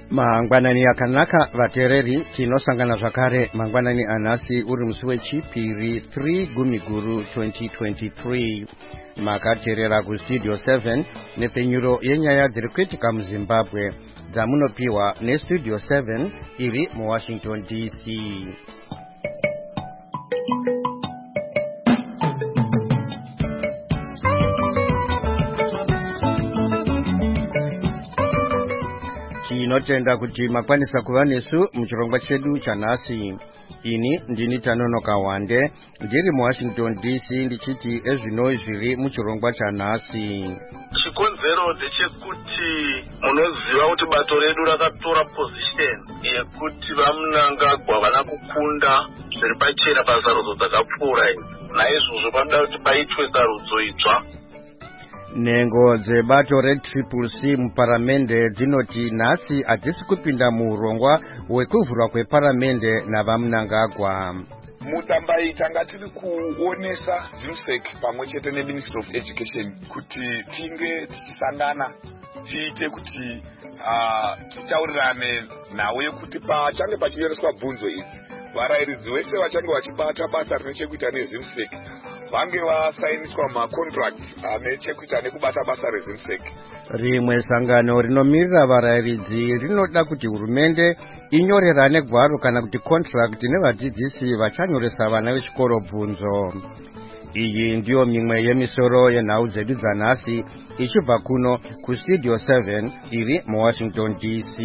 Mangwanani akanaka vatereri tinosangana zvakare mangwanani anhasi uri musi wechipiri 3 Gumiguru 2023 makateerera kustudio 7 nepfenyuro yenyaya dziri kuitika muZimbabwe dzamunopiwa nestudio 7 iri muWashington DC. Tinotenda kuti makwanisa kuva nesu muchirongwa chedu chanhasi. Ini ndini Tanonoka Wande ndiri muWashington DC ndichiti ezvino zviri muchirongwa chanhasi. Chikonzero ndechekuti munoziva kuti bato redu rakatora position yekuti vaMnangagwa vana kukunda zviri pachena pasarudzo dzakapfuura. Naizvozvo panoda kuti paitwe sarudzo itsva. Nhengo dzebato reCCC muparamende dzinoti nhasi hadzisi kupinda muurongwa hwekuvhurwa kweparamende navaMnangagwa. Mutambai tanga tiri kuonesa ZIMSEC pamwe chete neMinistry of Education kuti tinge tichisangana tiite kuti titaurirane nawo yekuti pachange pachinyoreswa bvunzo idzi varairidzi vese vachange vachibata basa rine chekuita neZIMSEC vange vasainiswa macontract ane chekuita nekubata basa reZIMSEC. Rimwe sangano rinomirira varairidzi rinoda kuti hurumende inyorerane gwaro kana kuti contract nevadzidzisi vachanyoresa vana vechikoro bvunzo. Iyi ndiyo mimwe yemisoro yenhau dzedu dzanhasi ichibva kuno kustudio 7 iri muWashington DC.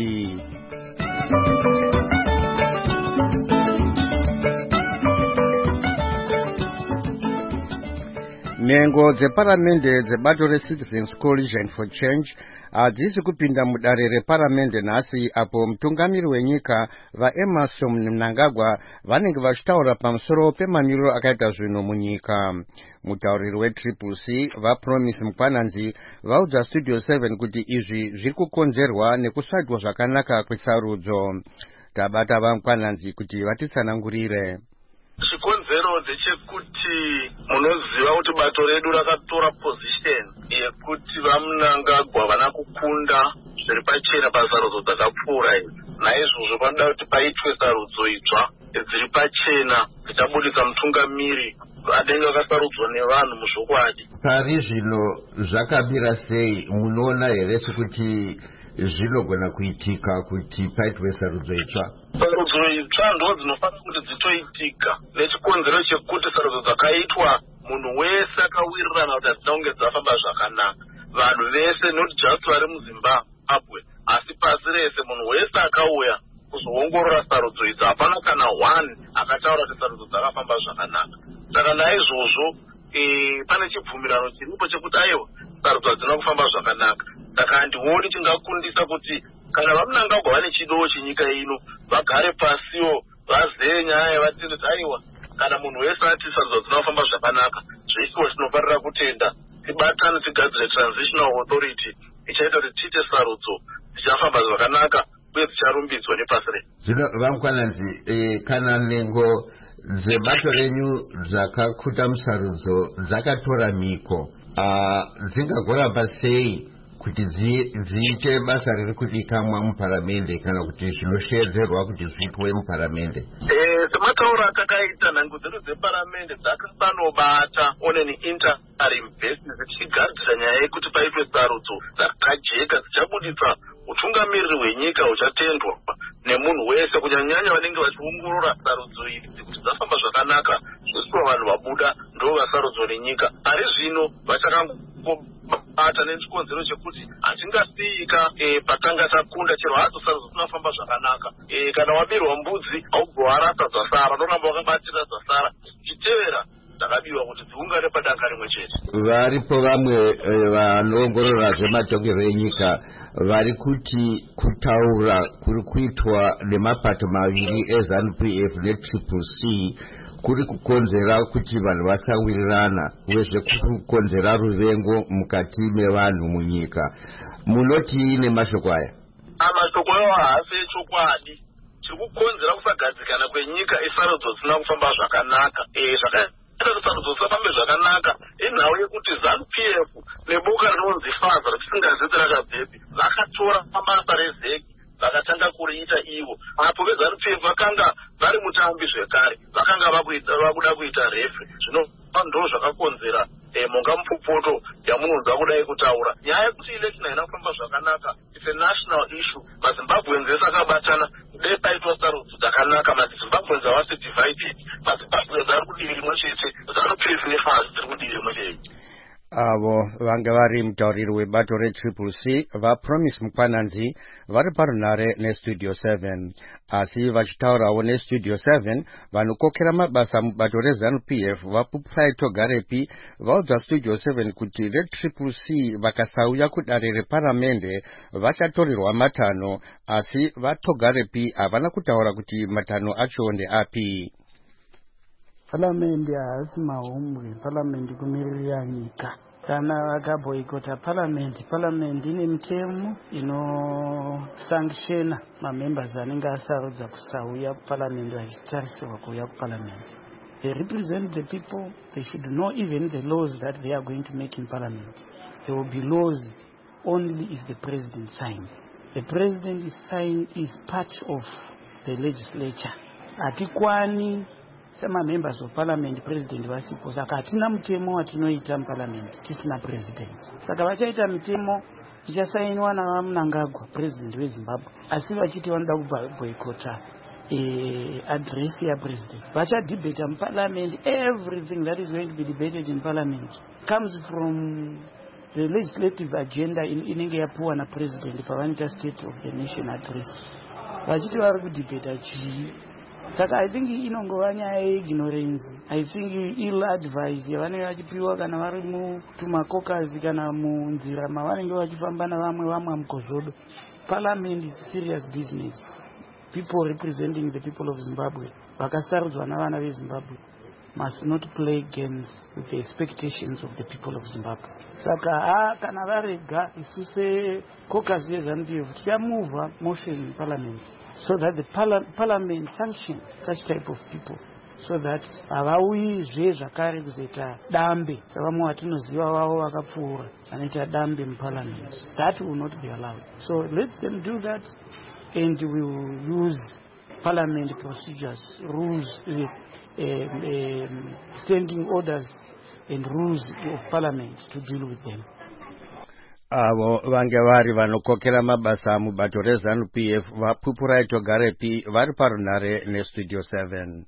Nhengo dzeparamende dzebato reCitizens Coalition for Change hadzisi kupinda mudare reparamende nhasi apo mutungamiri wenyika vaEmmerson Mnangagwa vanenge vachitaura pamusoro pemamiriro akaita zvinhu munyika. Mutauriri weCCC vaPromise Mukwananzi vaudza studio 7 kuti izvi zviri kukonzerwa nekusaitwa zvakanaka kwesarudzo. Tabata vaMukwananzi kuti vatitsanangurire. Chikonzero ndechekuti munoziva kuti bato redu rakatora position yekuti vaMnangagwa vana kukunda zviri pachena pasarudzo dzakapfuura. Naizvozvo panoda kuti paitwe sarudzo itsva dziri pachena dzichabudisa mutungamiri anenge akasarudzwa nevanhu muzvokwadi. Pari zvino zvakamira sei? Munoona here sekuti zvinogona kuitika kuti paitwe sarudzo itsva? Sarudzo itsva ndo dzinofanira kuti dzitoitika nechikonzero chekuti sarudzo dzakaitwa munhu wese akawirirana kuti hadzina kunge dzafamba zvakanaka. Vanhu vese not just vari muZimbabwe asi pasi rese munhu wese akauya kuzoongorora sarudzo idzi hapana kana one akataura kuti sarudzo dzakafamba zvakanaka. Saka naizvozvo pane chibvumirano chiripo chekuti aiwa sarudzo hadzina kufamba zvakanaka. Saka handioni chingakundisa kuti kana vaMnangagwa vane chido chenyika ino vagare pasiwo vazeye nyaya vatende kuti aiwa kana munhu wese ati sarudzo hadzina kufamba zvakanaka zvisiwo tinofanira kutenda tibatane tigadzire transitional authority ichaita kuti tiite sarudzo dzichafamba zvakanaka uye dzicharumbidzwa nepasi rese. Zvino vaMukwananzi, kana nhengo dzebato renyu dzakakuta musarudzo dzakatora miko dzingagoramba sei kuti dziite basa riri kudikamwa muparamende kana kuti zvinoshedzerwa kuti zviitwe muparamende? Sematauro atakaita nhangu dzedu dzeparamende dzakasanobata oneni interim basis dzichigadzira nyaya yekuti paitwe sarudzo dzakajeka dzichabudisa utungamiriri hwenyika huchatendwa nemunhu wese kunyanyanya vanenge vachiongorora sarudzo idzi kuti dzafamba zvakanaka zvosiwa vanhu vabuda ndo vasarudzo renyika. Ari zvino vachakangobata nechikonzero chekuti hatingasiyika patanga takunda chero hadzo sarudzo dzinafamba zvakanaka. Kana wabirwa mbudzi haubva warasa dzasara unoramba wakabatira dzasara chitevera dzakabiwa kuti dziungane padanga rimwe chete. Varipo vamwe vanoongorora zvematongero enyika vari kuti kutaura kuri kuitwa nemapato maviri eZANU-PF neCCC kuri kukonzera kuti vanhu vasawirirana uye kuri kukonzera ruvengo mukati mevanhu munyika. Munoti nemashoko aya? Mashoko ayo haasi echokwadi. Chiri kukonzera kusagadzikana kwenyika esarudzo dzisina kufamba zvakanaka. Sarudzo dzisafambe zvakanaka inhau yekuti ZANU-PF neboka rinonzi FAZA risingazizi rakabvepi vakatora mabasa rezeki vakatanga kuriita ivo. Apo veZANU-PF vakanga vari mutambi zvekare, vakanga vakuda kuita refre. Zvino ndo zvakakonzera monga mupfupoto yamunonzwa kudai kutaura. Nyaya yekuti election haina kufamba zvakanaka, it's a national issue. MaZimbabweans ese akabatana kudai paitwa sarudzo dzakanaka. MaZimbabweans havasi divided. MaZimbabweans ari kudivi rimwe chete, ZANU-PF neFAS dziri kudivi rimwe chete. Avo vanga vari mutauriri webato reCCC vaPromise Mukwananzi vari parunare neStudio 7. Asi vachitaurawo neStudio 7 vanokokera mabasa mubato reZANU-PF vaPupurai Togarepi vaudza Studio 7 kuti veCCC vakasauya kudare reparamende vachatorerwa matanho, asi vaTogarepi havana kutaura kuti matanho acho ndeapi. Palamende haasi mahomwe, palamende kumirira nyika. Kana vakaboyikota palamende ine mitemo inosankshena mamembers anenge asarudza kusauya kupalamende vachitarisirwa kuuya kupalamende. They represent the people. They should know even the laws that they are going to make in parliament. There will be laws only if the president signs. The president is part of the legislature. Atikwani sema members of parliament president vasipo, saka hatina mutemo watinoita muparliament tisina president. Saka vachaita mitemo ichasainwa naMnangagwa president weZimbabwe, asi vachiti vanoda kuboyikota address ya president. Vachadebata muparliament. Everything that is going to be debated in parliament comes from the legislative agenda inenge yapuwa na president pavanoita state of the nation address. Vachiti vari kudebata chii. Saka I think inongova nyaya yeignorance. I think ill advice yavanenge vachipiwa kana vari mutumakokazi kana munzira mavanenge vachifamba navamwe mukozodo. Parliament is serious business. People representing the people of Zimbabwe, vakasarudzwa navana veZimbabwe, must not play games with the expectations of the people of Zimbabwe. Saka kana varega isu sekokazi yeZANU-PF tichamuvha motion in parliament, so that the parliament sanctions such type of people, so that havauyizve zvakare kuzoita dambe savamwe vatinoziva vavo vakapfuura vanoita dambe muparliament. That will not be allowed. So let them do that, and we will use parliament procedures, rules, standing orders and rules of parliament to deal with them. Avo vange vari vanokokera mabasa mubato reZANU-PF vaPupurai Togarepi vari parunare neStudio 7.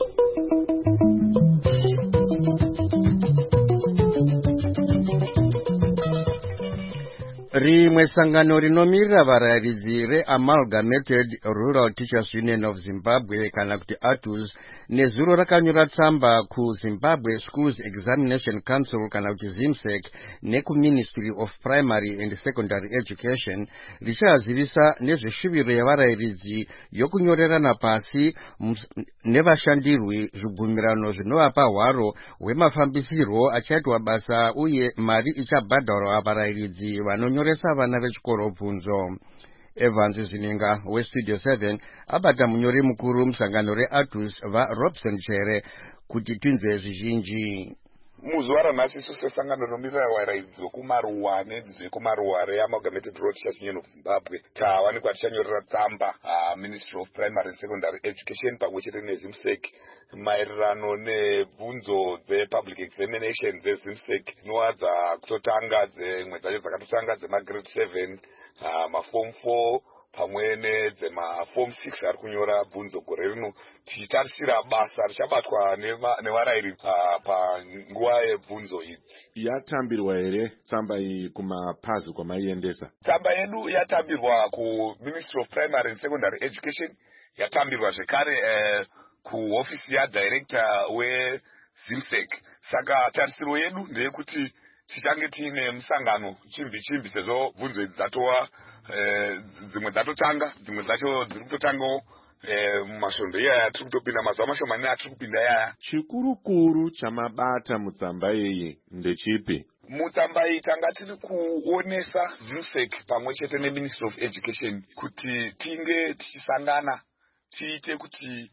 Rimwe sangano rinomirira varayiridzi reAmalgamated Rural Teachers Union of Zimbabwe kana kuti ATUS nezuro rakanyora tsamba kuZimbabwe Schools Examination Council kana kuti ZIMSEC nekuMinistry of Primary and Secondary Education richazivisa nezveshuviro yevarayiridzi yokunyorerana pasi nevashandirwi zvibvumirano zvinovapa hwaro hwemafambisirwo achaitwa basa uye mari ichabhadharwa varayiridzi vanonyoresa vana vechikoro bvunzo. Evans Zininga weStudio 7 abata munyori mukuru musangano reATUS vaRobson Chere kuti tinzwe zvizhinji. Muzuva ranhasi isu sesangano rinomirira varayiridzi vekumaruwa nedzidzo yekumaruwa reAmalgamated Rural Teachers Union of Zimbabwe tawanikwa tichanyorera tsamba Ministry of Primary and Secondary Education pamwe chete neZIMSEC maererano nebvunzo dzepublic examinations dzeZIMSEC dzinova dzakutotanga dzimwe dzacho dzakatotanga dzemagrade 7 maform 4 pamwe nedzemaform 6 ari kunyora bvunzo gore rino tichitarisira basa richabatwa nevarayiridzi panguva yebvunzo idzi. Yatambirwa here tsamba iyi kumapazi kwamaiendesa? Tsamba yedu yatambirwa kuMinistry of Primary and Secondary Education, yatambirwa zvekare kuofisi yaDirector weZIMSEC. Saka tarisiro yedu ndeyekuti tichange tiine musangano chimbi sezvo bvunzo idzi dzatova dzimwe dzatotanga, dzimwe dzacho dziri kutotangawo mumasvondo iyaya tiri kutopinda mazuva mashomani atiri kupinda iyaya. Chikurukuru chamabata mutsamba iyi ndechipi? Mutsamba iyi tanga tiri kuonesa ZIMSEC pamwe chete neMinistry of Education kuti tinge tichisangana tiite kuti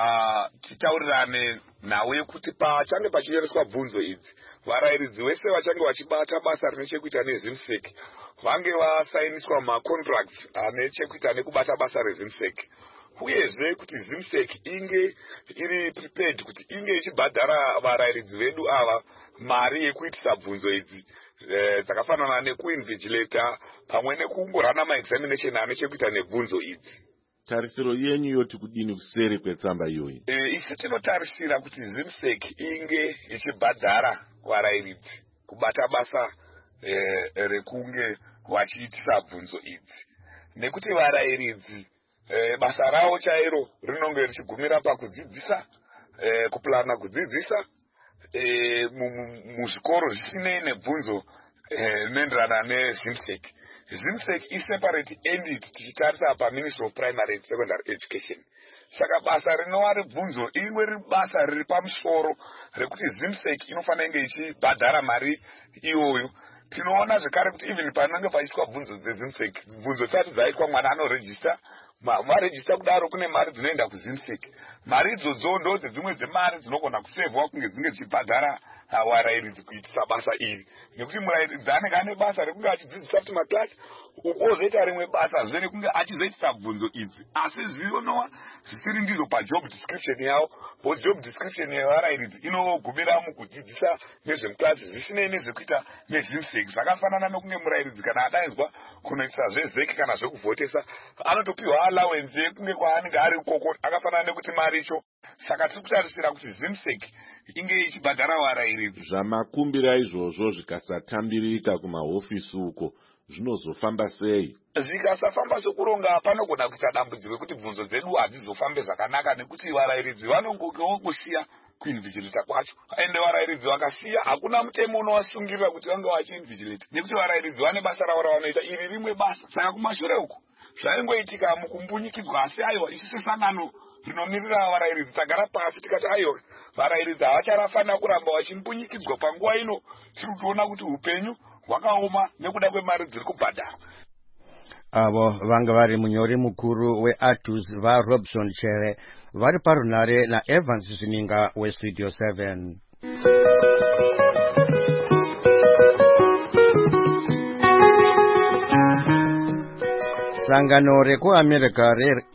titaurirane nawe kuti pachange pachinyoreswa bvunzo idzi varayiridzi vese vachange vachibata basa rine chekuita neZIMSEC vange vasainiswa macontracts ane chekuita nekubata basa rezimsec, uyezve kuti zimsec inge iri prepared kuti inge ichibhadhara varayiridzi vedu ava mari yekuitisa bvunzo idzi dzakafanana nekuinvigilator pamwe nekungorana maexamination ane chekuita nebvunzo idzi. Tarisiro yenyu yoti kudini kuseri kwetsamba iyoyi? Isi tinotarisira kuti zimsec inge ichibhadhara varayiridzi kubata basa rekunge vachiitisa bvunzo idzi, nekuti varayiridzi basa ravo chairo rinonge richigumira pakudzidzisa, kuplana kudzidzisa muzvikoro zvisinei nebvunzo rinoenderana nezimsec. Zimsec iseparate entity tichitarisa paMinistry of Primary and Secondary Education. Saka basa rinova rebvunzo imwe basa riri pamusoro rekuti zimsec inofanira inge ichibhadhara mari iyoyo. Tinoona zvekare kuti even panenge pachiitwa bvunzo dzezimsec, bvunzo dzisati dzaitwa mwana anorejista, varejista kudaro kune mari dzinoenda kuzimsec. Mari idzodzo ndo dzedzimwe dzemari dzinogona kusevhwa kunge dzinge dzichibhadhara varayiridzi kuitisa basa iri, nekuti murayiridzi anenge ane basa rekunge achidzidzisa kuti maklasi ozoita rimwe basa zve rekunge achizoitisa bvunzo idzi, asi zvinowa zvisiri ndizvo pajob description yavo, because job description yevarayiridzi inogumira mukudzidzisa nezvemuklasi zvisinei nezvekuita nezimsec. Zvakafanana nokunge murayiridzi kana adaidzwa kunoitisa zvezeki kana zvekuvhotesa anotopiwa allowance yekunge kwaanenge ari ukoko akafanana nekuti mari icho. Saka tiri kutarisira kuti zimsec inge ichibhadhara varayiridzi. Zvamakumbira izvozvo zvikasatambirika kumahofisi uko zvinozofamba sei? Zvikasafamba sokuronga panogona kuita dambudziko rekuti bvunzo dzedu hadzizofambe zvakanaka, nekuti varayiridzi vanongokewo kusiya kuinvigilata kwacho, ende varayiridzi vakasiya hakuna mutemo unovasungirira kuti vange vachiinvigilata, nekuti varayiridzi vane basa ravo ravanoita iri rimwe basa. Saka kumashure uku zvaingoitika mukumbunyikidzwa, asi aiwa isu sesangano rinomirira varayiridzi tagara pasi tikati aiwa varayiridzi havacharafanira kuramba vachimbunyikidzwa panguva ino tiri kutoona kuti upenyu hwakaoma nekuda kwemari dziri kubhadhara. Avo vanga vari munyori mukuru weATUS vaRobson Chere vari parunare naEvans Zvininga weStudio 7. Sangano rekuAmerica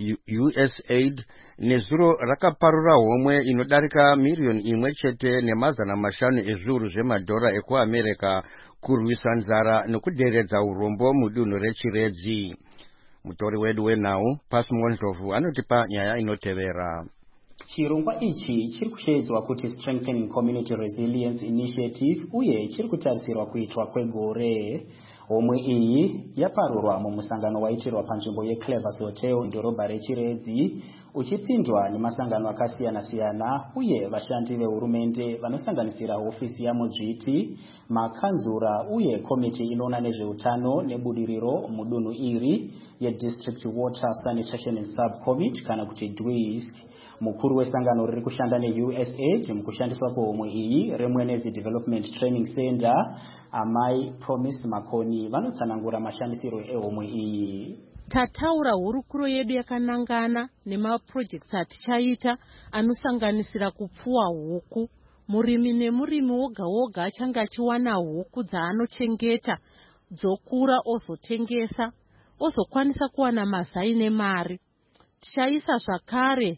reUSAID nezuro rakaparura homwe inodarika milioni imwe chete nemazana mashanu ezviuru zvemadhora ekuAmerica kurwisa nzara nekuderedza urombo mudunhu reChiredzi. Mutori wedu wenhau Pasmon Ndlovu anotipa nyaya inotevera. Chirongwa ichi chiri kushedzwa kuti Strengthening Community Resilience Initiative uye chiri kutarisirwa kuitwa kwegore. Homwe iyi yaparurwa mumusangano waitirwa panzvimbo yeClevers Hotel mudhorobha reChiredzi, uchipindwa nemasangano akasiyana-siyana uye vashandi vehurumende vanosanganisira hofisi yamudzviti, makanzura uye komiti inoona nezveutano nebudiriro mudunhu iri yeDistrict Water Sanitation and Subcommit kana kuti DWISC. Mukuru wesangano riri kushanda neUSAID mukushandiswa kwehomwe iyi reMwenezi Development Training Center, Amai Promise Makoni, vanotsanangura mashandisiro ehomwe iyi. Tataura hurukuro yedu yakanangana nemaprojects atichaita anosanganisira kupfuwa huku. Murimi nemurimi woga woga achange achiwana huku dzaanochengeta dzokura ozotengesa, ozokwanisa kuwana mazai nemari. Tichaisa zvakare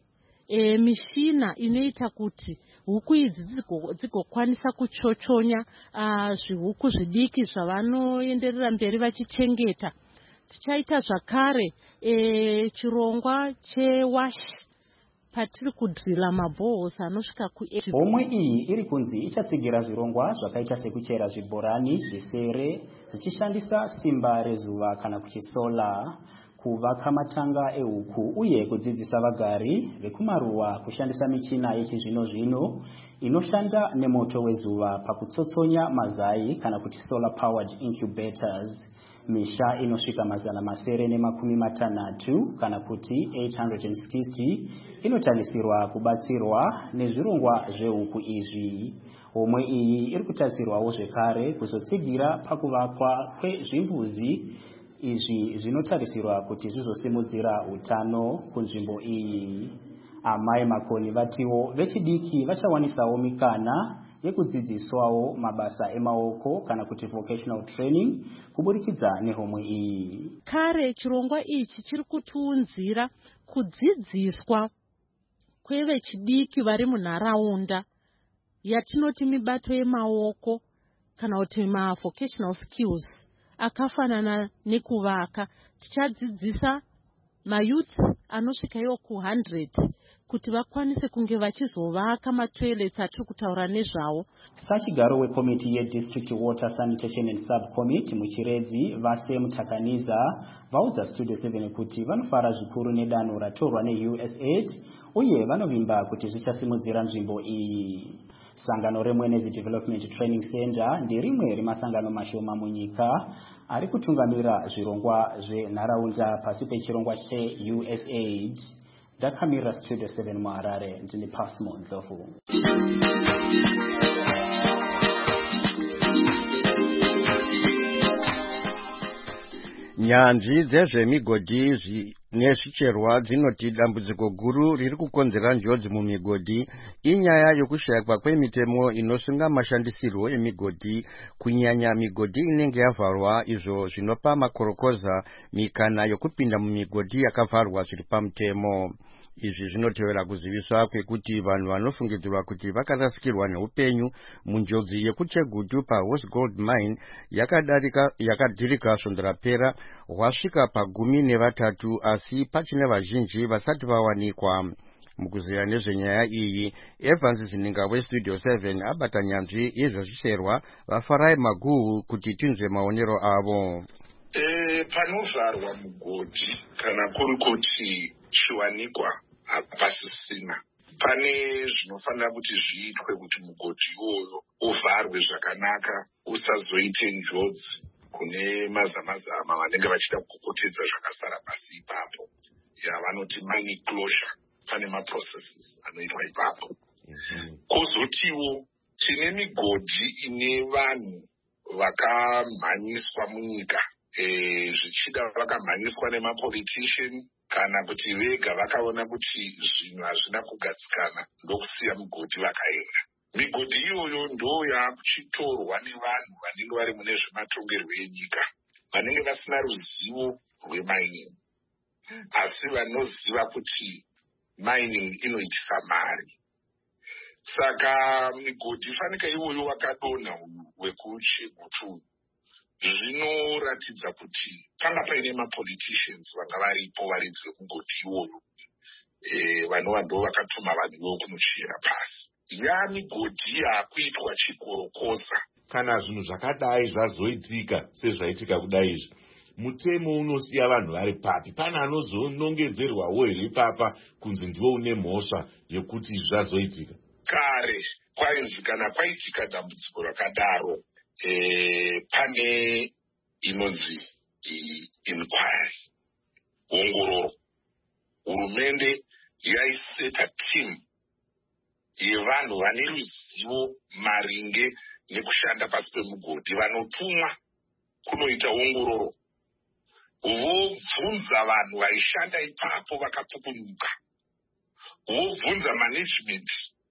mishina inoita kuti huku idzi dzigokwanisa kuchochonya zvihuku zvidiki zvavanoenderera mberi vachichengeta. Tichaita zvakare chirongwa chewash patiri kudrila mabhohos anosvika homwe iyi iri kunzi ichatsigira zvirongwa zvakaita sekuchera zvibhorani zvisere zvichishandisa simba rezuva kana kuti sola, kuvaka matanga ehuku uye kudzidzisa vagari vekumaruwa kushandisa michina yechizvino-zvino inoshanda nemoto wezuva pakutsotsonya mazai kana kuti solar powered incubators. Misha inosvika mazana masere nemakumi matanhatu kana kuti 860 inotarisirwa kubatsirwa nezvirongwa zvehuku izvi. Homwe iyi iri kutarisirwawo zvekare kuzotsigira pakuvakwa kwezvimbuzi izvi zvinotarisirwa kuti zvizosimudzira utano kunzvimbo iyi. Amai Makoni vatiwo vechidiki vachawanisawo mikana yekudzidziswawo mabasa emaoko kana kuti vocational training kuburikidza nehomwe iyi. Kare chirongwa ichi chiri kutiunzira kudzidziswa kwevechidiki vari munharaunda yatinoti mibato yemaoko kana kuti vocational skills akafanana nekuvaka. Tichadzidzisa mayouth anosvika iwo ku100 kuti vakwanise kunge vachizovaka matoilets atiri kutaura nezvawo. Sachigaro wekomiti yeDistrict Water Sanitation and Subcommittee muchiredzi Vase Mutakaniza vaudza Studio 7 kuti vanofara zvikuru nedanho ratorwa neUSAID uye vanovimba kuti zvichasimudzira nzvimbo iyi. Sangano reMwenezi Development Training Center nderimwe remasangano mashoma munyika ari kutungamira zvirongwa zvenharaunda pasi pechirongwa cheUSAID. Ndakamira Studio 7 muHarare, ndini Pasmo Ndlovu. Nyanzvi dzezvemigodhi nezvicherwa dzinoti dambudziko guru riri kukonzera njodzi mumigodhi inyaya yokushayikwa kwemitemo inosunga mashandisirwo emigodhi, kunyanya migodhi inenge yavharwa, izvo zvinopa makorokoza mikana yokupinda mumigodhi yakavharwa zviri pamutemo. Izvi zvinotevera kuziviswa kwekuti vanhu vanofungidzirwa kuti vakarasikirwa neupenyu munjodzi yekuchegutu paHosi Gold Mine yakadhirika svondo rapera hwasvika pa13, asi pachine vazhinji vasati vawanikwa. Mukuziya nezvenyaya iyi, Evans Zininga weStudio 7 abata nyanzvi yezvezvicherwa vaFarai Maguhu kuti tinzwe maonero avo. Panovharwa mugodhi kana kuri kuti chiwanikwa hapasisina, pane zvinofanira kuti zviitwe kuti mugodhi iwoyo uvharwe zvakanaka, usazoite njodzi kune mazamazama vanenge vachida kukokotedza zvakasara pasi ipapo. Vanoti mining closure, pane maprocesses anoitwa ipapo. Kozotiwo tine migodhi ine vanhu vakamhanyiswa munyika, zvichida vakamhanyiswa nemapolitician kana kuti vega vakaona kuti zvinhu hazvina kugadzikana ndokusiya migodhi vakaenda. Migodhi iyoyo ndo yakuchitorwa nevanhu vanenge vari mune zvematongerwo enyika, vanenge vasina ruzivo rwemining, asi vanoziva kuti mining inoitisa mari. Saka migodhi ifanika iwoyo wakadonha wekuchegutu zvinoratidza kuti panga paine mapoliticians vanga varipo varidzi vemugodhi iwoyo, vanova ndo vakatuma vanhu ivo kumuchera pasi. Migodhi yakuitwa chikorokoza. Kana zvinhu zvakadai zvazoitika sezvaitika kudai izvi, mutemo unosiya vanhu vari papi? Pane anozonongedzerwawo here papa kunzi ndiwo une mhosva yekuti zvazoitika? Kare kwainzi kana kwaitika dambudziko rakadaro, pane inonzi inquiry, ongororo. Hurumende yaiseta team yevanhu vane ruzivo maringe nekushanda pasi pemugodhi, vanotumwa kunoita ongororo, vobvunza vanhu vaishanda ipapo vakapukunyuka, vobvunza management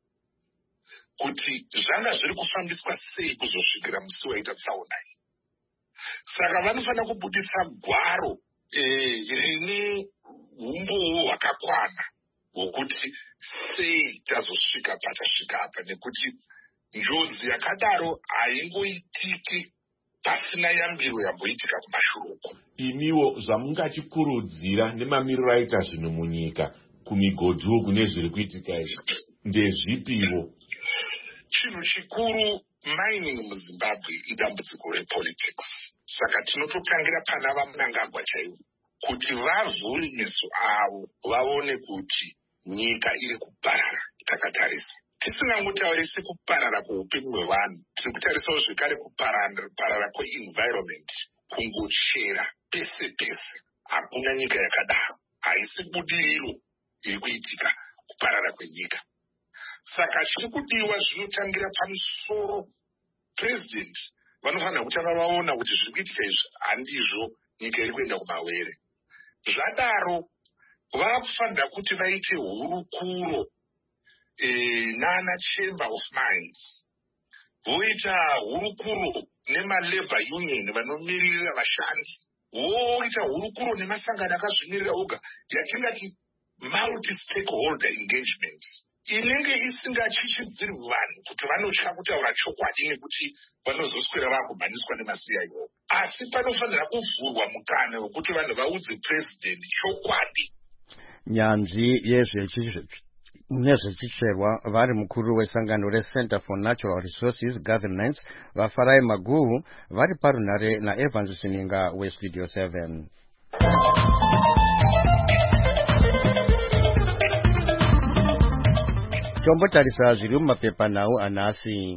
kuti zvanga zviri kufambiswa sei kuzosvikira musi waita tsaona iyi. Saka vanofanira kubudisa gwaro rine umbowo hwakakwana hwokuti sei tazosvika patasvika apa, nekuti njodzi yakadaro haingoitiki pasina yambiro yamboitika kumashure uko. Imiwo zvamungachikurudzira nemamiriro aita zvinhu munyika kumigodhi uku nezviri kuitika izvi ndezvipiwo? Chinhu chikuru, mining muZimbabwe idambudziko repolitics. Saka tinototangira pana vaMnangagwa chaivo kuti vavhure meso avo vaone kuti nyika iri kuparara. Takatarisa, tisingangotarisi kuparara kweupenyu hwevanhu, tiri kutarisawo zvekare kuparara kweenvironment, kungochera pese pese. Hakuna nyika yakadaro, haisi budiriro iri kuitika kuparara kwenyika. Saka chiri kudiwa zvinotangira pamusoro. President vanofanira kutanga vaona kuti zviri kuitika izvi handizvo nyika iri kuenda kumawere. Zvadaro vakufanira kuti vaite hurukuro nana Chamber of Mines voita hurukuro nemalabor union vanomirira vashandi, voita hurukuro nemasangano akazvimirira oga, yatingati multi-stakeholder engagement, inenge isingachichidziri vanhu kuti vanotya kutaura chokwadi nekuti vanozoswera vakumhaniswa nemasiyayo, asi panofanira kuvhurwa mukana wekuti vanhu vaudze president chokwadi. Nyanzvi nezvechicherwa vari mukuru wesangano reCenter for Natural Resources Governance vafarai Maguhu vari parunhare naEvans Sininga weStudio 7. Tombotarisa zviri mumapepa nhau anhasi.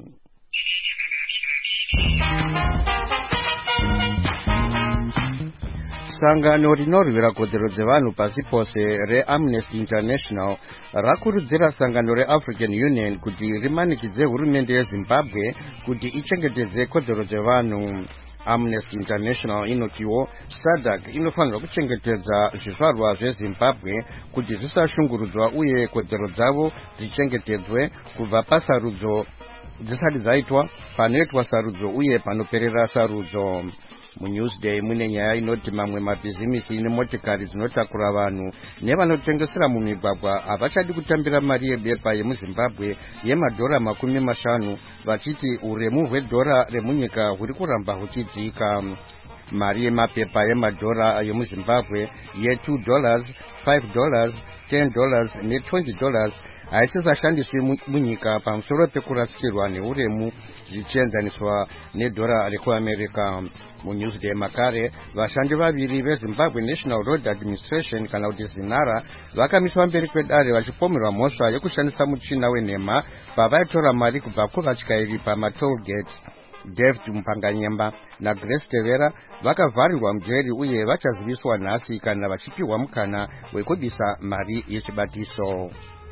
Sangano rinorwira kodzero dzevanhu pasi pose reAmnesty International rakurudzira sangano reAfrican Union kuti rimanikidze hurumende yeZimbabwe kuti ichengetedze kodzero dzevanhu. Amnesty International inotiwo SADC inofanira kuchengetedza zvizvarwa zveZimbabwe kuti zvisashungurudzwa uye kodzero dzavo dzichengetedzwe kubva pasarudzo dzisati dzaitwa, panoitwa sarudzo uye panoperera sarudzo. MuNewsDay mune nyaya inoti mamwe mabhizimisi nemotikari dzinotakura vanhu nevanotengesera mumigwagwa havachadi kutambira mari yebepa yemuZimbabwe $50 vachiti uremu hwedhora remunyika huri kuramba huchidzika. Mari yemapepa yemadhora yemuZimbabwe ye$2, $5, $10 ne$20 haisisashandiswi munyika pamusoro pekurasikirwa neuremu zvichienzaniswa nedhora rekuAmerica. MuNewsDay makare vashandi vaviri veZimbabwe National Road Administration kana kuti ZINARA vakamiswa mberi kwedare vachipomerwa mhosva yekushandisa muchina wenhema pavaitora mari kubva kuvatyairi pamatollgate. David Mpanganyemba naGrace Tevera vakavharirwa mujeri uye vachaziviswa nhasi kana vachipiwa mukana wekubisa mari yechibatiso.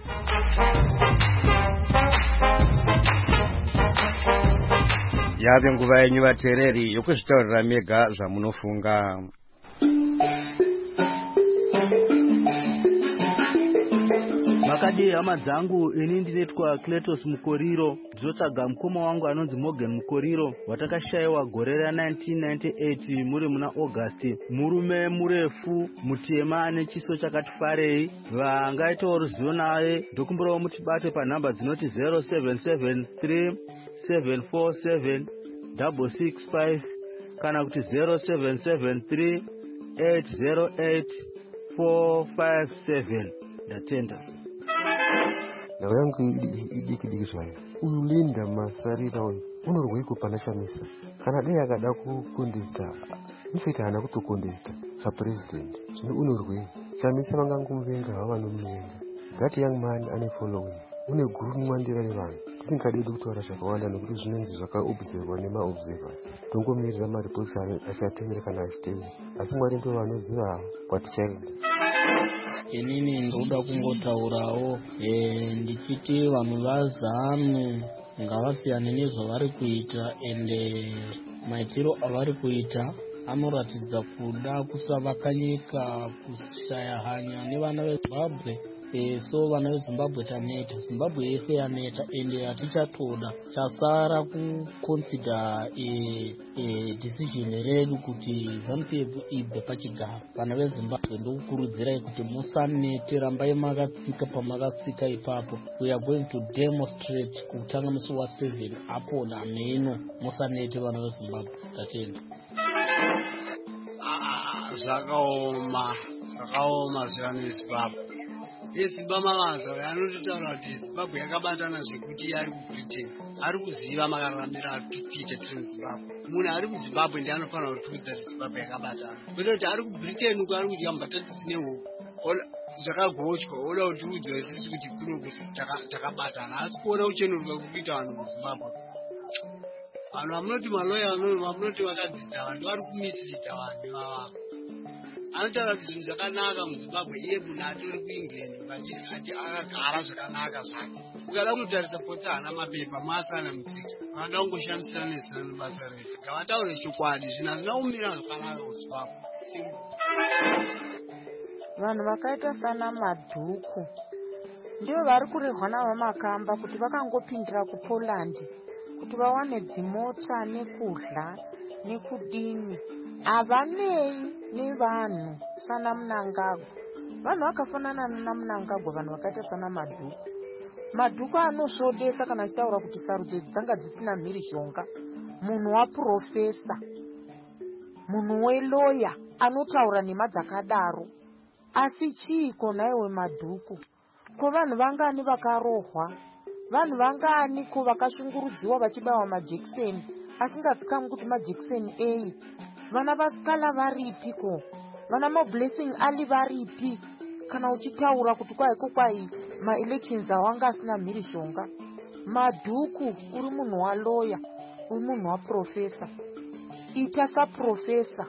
Yave nguva yenyu vateereri yokuzvitaurira mega zvamunofunga. Makadi hama dzangu, ini ndinetwa Cletus Mukoriro, ndinotsvaga mukoma wangu anonzi Morgan Mukoriro watakashaiwa gore ra1998 muri muna August. Murume murefu, mutema ane chiso chakati farei. Vangaitawo ruzivo naye ndokumbirawo mutibate panhamba dzinoti 0773 747 665 kana kuti 0773 808 457. Ndatenda. Ndau yangu idiki zvayo. Uyu Linda Masarira uyu unorweiko pana Chamisa? Kana dai akada kukundista, mfita hana kutokundista sapresident. Zvino unorwei? Chamisa vangangumuvenga havanomuvenga. That young man ane following. Une guru mwandira revanhu. Tisingadi kutaura zvakawanda nekuti zvinonzi zvakaobservwa nemaobservers. Tongomirira maripotsi achatengera kana achitevera. Asi Mwari ndiwo vanoziva kwatichaenda. Inini ndoda kungotaurawo ndichiti vanhu vaZANU ngavasiyane nezvavari kuita, ende maitiro avari kuita anoratidza kuda kusavaka nyika, kushaya hanya nevana veZimbabwe. So vana veZimbabwe taneta, Zimbabwe yese yaneta, ende hatichatoda. Chasara kuconsider decision redu kuti ZANU-PF ibve pachigaro. Vana veZimbabwe ndokukurudzirai kuti musanete, rambai makatsika pamakatsika ipapo. We are going to demonstrate kutanga musi wa7 apo nameno. Musanete vana veZimbabwe, tatenda. Zvakaoma zviyani veZimbabwe. eZimbabwe mavanza anototaura kuti Zimbabwe yakabatana zvekuti ari kuBritain ari kuziva makararamira Peter Zimbabwe. Munhu ari kuZimbabwe ndiye anofanira kutiudza kuti Zimbabwe yakabatana. Kwete kuti ari kuBritain uko ari kuti kambatatisi nehuko zvakagochwa oda kutiudza isusu kuti kuno takabatana, asi kuona kuchenuruka kukuita vanhu kuZimbabwe. Vanhu vamunoti maloya vamunoti vakadzidza vanhu vari kumisirita vanhu ivava. Anotaura kuti zvinhu zvakanaka muZimbabwe, iye munhu atori kuEngland akagara zvakanaka zvake. Ukada kunotarisa poti hana mapepa maasana musika, vanoda kungoshamisira nezina nebasa rese. Ngavataure chokwadi, zvinhu hazvina kumira zvakanaka kuZimbabwe. Vanhu vakaita sana Madhuku ndivo vari kurehwa navo Makamba kuti vakangopindira kuPoland kuti vawane dzimota nekudla nekudini havanei nevanhu sana Mnangagwa. Vanhu vakafanana naMnangagwa, vanhu vakaita sana Madhuku anosvodesa kana achitaura kuti sarudzo dzanga dzisina mhirishonga. Munhu waprofesa, munhu weloya anotaura nhema dzakadaro. Asi chiiko naiwe Madhuku? Ko vanhu vangani vakarohwa? Vanhu vangani ko vakashungurudziwa vachibawa majekiseni asingazikamwi kuti majekiseni ei? Vana vasikala varipiko? Vana mablessing ali varipi? Kana uchitaura kuti kwaiko kwai maelections awanga asina mhirishonga. Madhuku uri munhu waloya, uri munhu waprofesa. Ita saprofesa.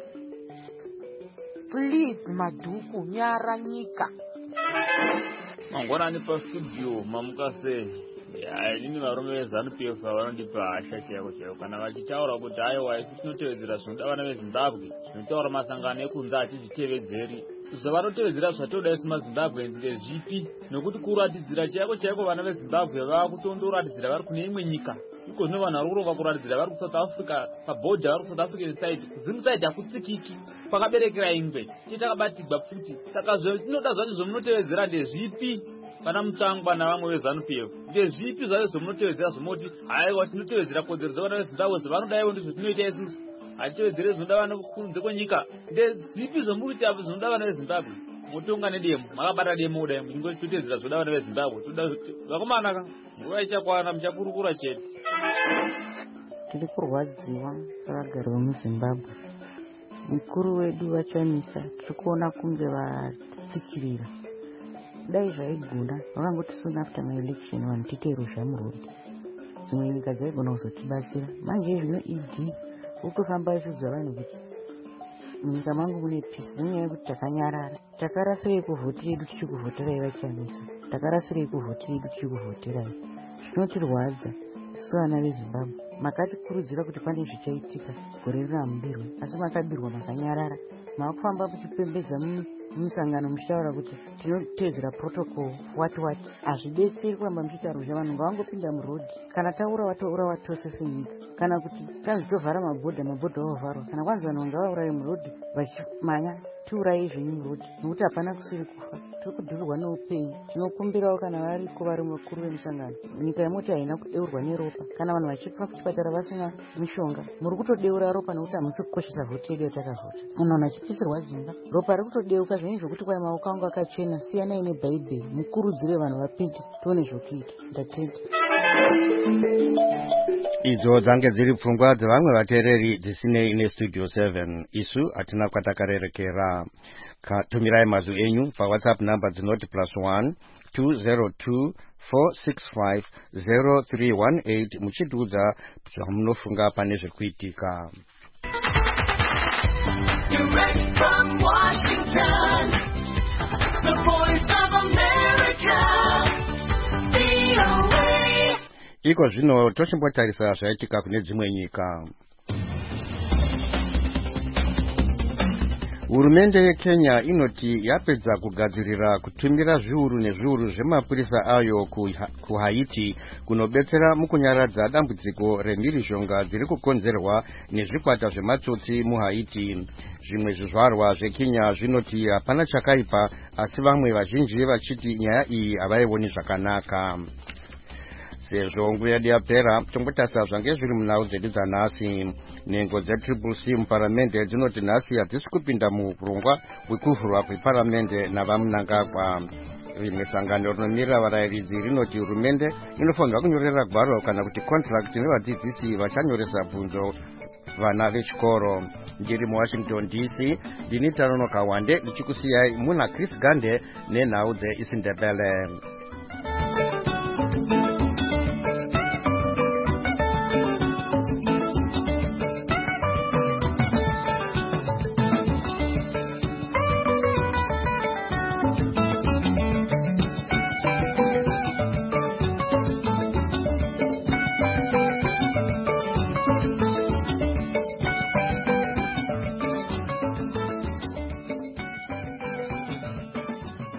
Please Madhuku, nyara nyika. Mangwanani pastudio mamuka sei. Inini varume veZANU-PF vanondipa hasha chaiko kana vachitaura kuti aiwa isi tinotevedzera zvinoda vana veZimbabwe, zvinotaura masangano ekunze hatizvitevedzeri. Zvavanotevedzera zvatoda isi maZimbabwe ndezvipi? Nokuti kuratidzira chaiko vana veZimbabwe vakutondoratidzira vari kune imwe nyika. Iko zvino vanhu vari kurova kuratidzira vari kuSouth Africa, pabhodha vari kuSouth African side. Kuzimu side hakutsikiki. Kwakaberekera ingwe. Chitakabatigwa futi. Saka zvinoda zvacho zvomunotevedzera ndezvipi? Kana Mutsangwa navamwe veZANU-PF ndezvipi zvacho zvomunotevedzera zvomoti aiwa tinotevedzera kodzero dzavana veZimbabwe zvavanodaiwo ndizvo tinoita isusu hatitevedzere zvinoda vana kunze kwenyika? Ndezvipi zvomurikuita zvinoda vana veZimbabwe? Motonga nedemo, makabata demo kudai muchingoti totevedzera zvinoda vana veZimbabwe. Vakomanaka nguva ichakwana muchakurukura chete. Tiri kurwadziwa savagari vemuZimbabwe. Mukuru wedu vachamisa tiri kuona kunge vatsikirira. Dai zvaigona vakangoti soon after my election vanhu tiite ruzhamurodi, dzimwe nyika dzaigona kuzotibatsira. Manje zvino ED ukutofamba achudza vanhu kuti munyika mangu mune peace nenyaya yekuti takanyarara. Takarasirei kuvhoti yedu tichikuvhoterai vachamisa? Takarasirei kuvhoti yedu tichikuvhoterai? Zvinotirwadza isu vana veZimbabwe. Makatikurudzira kuti pane zvichaitika gore rina mubirwa, asi makabirwa makanyarara. Makufamba muchipembedza musangano muchitaura kuti tinotevedzera protocol wati hazvidetseri kuramba muchitaurwa. Vanhu ngavangopinda murodhi. Kana taura wataura tose senyika. Kana kuti tanzi tovhara mabhodha ovharwa. Kana kwanzi vanhu ngavauraye murodhi vachimanya tiuraye zvenyu murodhi, nokuti hapana kusiri kufa. Tiri kudhurirwa neupenyu. Tinokumbirawo kana variko vari vakuru vemusangano, nyika yemoti haina kudeurwa neropa. Kana vanhu vachifa kuchipatara vasina mishonga, muri kutodeura ropa nokuti hamusi kukoshesa vhoti yedu yatakavhota. Vanhu vachipisirwa dzimba, ropa riri kutodeuka zvenyu zvokuti kwai maoko angu akachena. Siyanai neBhaibheri, mukurudzire vanhu vapinde tione zvokuita. Ndatenda. Idzo dzange dziri pfungwa dzevamwe vateereri dzisinei neStudio 7. Isu hatina kwatakarerekera. Tumirai mazwi enyu paWhatsApp number dzinoti +1 202 465 0318 muchitiudza zvamunofunga pane zvikuitika. Direct from Washington, the voice of America, VOA. Iko zvino tochimbotarisa zvaitika kune dzimwe nyika. Hurumende yeKenya inoti yapedza kugadzirira kutumira zviuru nezviuru zvemapurisa ayo kuHaiti kunobetsera mukunyaradza dambudziko remhirishonga dziri kukonzerwa nezvikwata zvematsotsi muHaiti. Zvimwe zvizvarwa zveKenya zvinoti hapana chakaipa, asi vamwe vazhinji vachiti nyaya iyi havaioni zvakanaka. Sezvo nguva yedu yapera, tombotarisa zvange zviri munhau dzedu dzanhasi. Nhengo dzeCCC muparamende dzinoti nhasi hadzisi kupinda muurongwa hwekuvhurwa kweparamende navaMnangagwa. Rimwe sangano rinomirira varayiridzi rinoti hurumende inofanirwa kunyorera gwaro kana kuti contract nevadzidzisi vachanyoresa bvunzo vana vechikoro. Ndiri muWashington DC, ndini Tanonoka Wande ndichikusiyai muna Chris Gande nenhau dzeIsindebele.